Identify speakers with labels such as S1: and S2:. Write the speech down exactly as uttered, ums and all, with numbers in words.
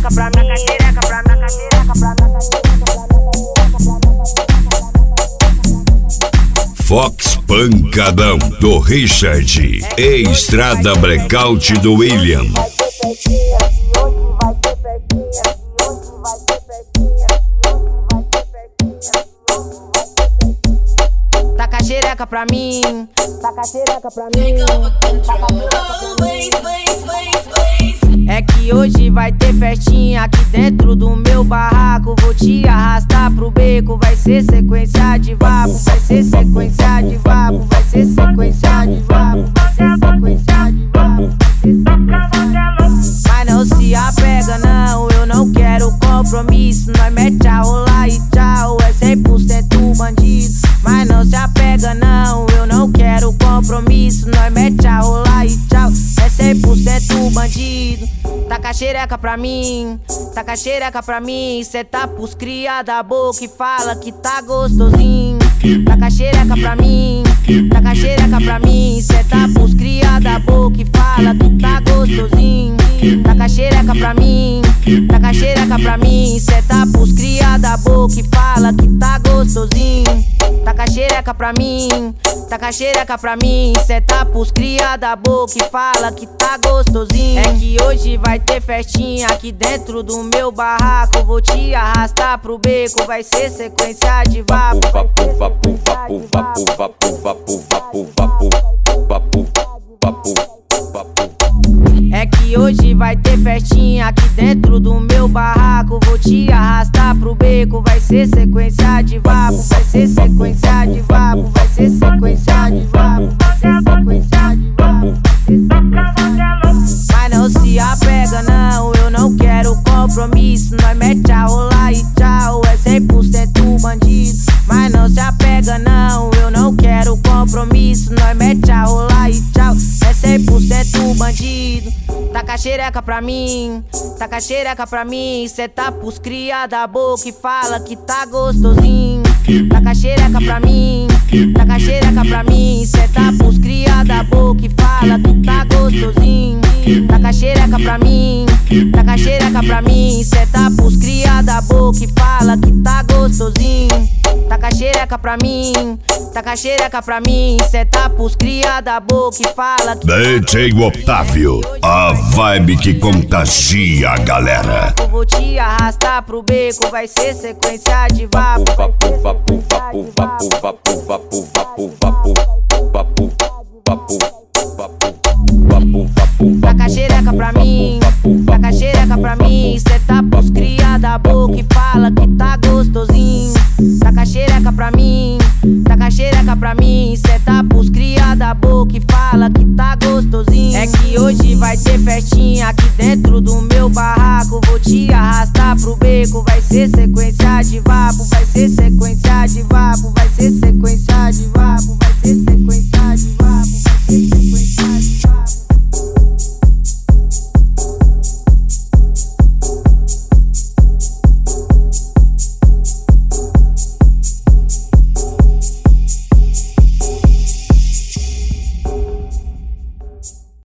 S1: xereca pra mim, taca xereca pra mim, taca xereca pra mim.
S2: Fox Pancadão do Richard, Estrada Blackout do William.
S1: Taca xereca pra mim, taca xereca pra mim. É que hoje vai ter festinha aqui dentro do meu barraco. Vou te arrastar pro beco, vai ser sequência de vapo, vai ser sequência de vapo, vai ser sequência de vapo, vai ser sequência de vapo. Mas não se apega não, eu não quero compromisso. Nós mete a rolar e tchau, é cem por cento bandido. Mas não se apega não, eu não quero compromisso. Nós mete a rolar e tchau, é cem por cento bandido. Taca xereca pra mim, taca xereca pra mim. Cê tá pros cria da boca e fala que tá gostosinho. Taca xereca pra mim, taca xereca pra mim. Cê tá pros cria da boca e fala que tá gostosinho. Taca xereca pra mim, taca xereca pra mim. Cê tá pros cria da boca e fala que tá gostosinho. Taca xereca pra mim, taca xereca pra mim. Cê tá pros cria da boca e fala que tá gostosinho. É que hoje vai ter festinha aqui dentro do meu barraco. Vou te arrastar pro beco, vai ser sequência de vapo.
S3: Vapo, vapo, vapo, vapo, vapo, vapo, vapo, vapo, vapo, vapo, vapo.
S1: É que hoje vai ter festinha aqui dentro do meu barraco. Vou te arrastar pro beco, vai ser sequência de vapo, vai ser sequência de vapo, vai ser sequência de vapo, vai ser sequência de vapo. Mas não se apega não, eu não quero compromisso. Nós mete a rolar e tchau, é cem por cento bandido. Mas não se apega não, eu não quero compromisso. Nós mete a rolar e tchau, é cem por cento bandido. Taca xereca pra mim, taca xereca pra mim. Cê tá pros cria da boca e fala que tá gostosinho. Taca xereca pra mim, taca xereca pra mim. Cê tá pros cria da boca e fala que tá gostosinho. Taca xereca pra mim, taca xereca pra mim. Cê tá pros cria da boca e fala que tá gostosinho. Taca xereca pra mim, taca xereca pra mim. Cê tá pros cria da boca e fala que
S2: D J Otávio, a vibe que contagia a galera.
S1: eu vou te arrastar pro beco, vai ser sequência de vapo.
S3: Vapo, vapo, vapo, vapo, vapo, vapo, vapo, vapo, vapo, vapo, vapo, vapo, vapo.
S1: Taca xereca pra mim, taca xereca pra mim. Cê tá pros cria da boca e fala que tá gostosinho. Taca xereca pra mim, taca xereca pra mim. Cê tá pros cria da boca e fala que tá gostosinho. É que hoje vai ter festinha aqui dentro do meu barraco. Vou te arrastar pro beco, vai ser sequência de vapo, vai ser sequência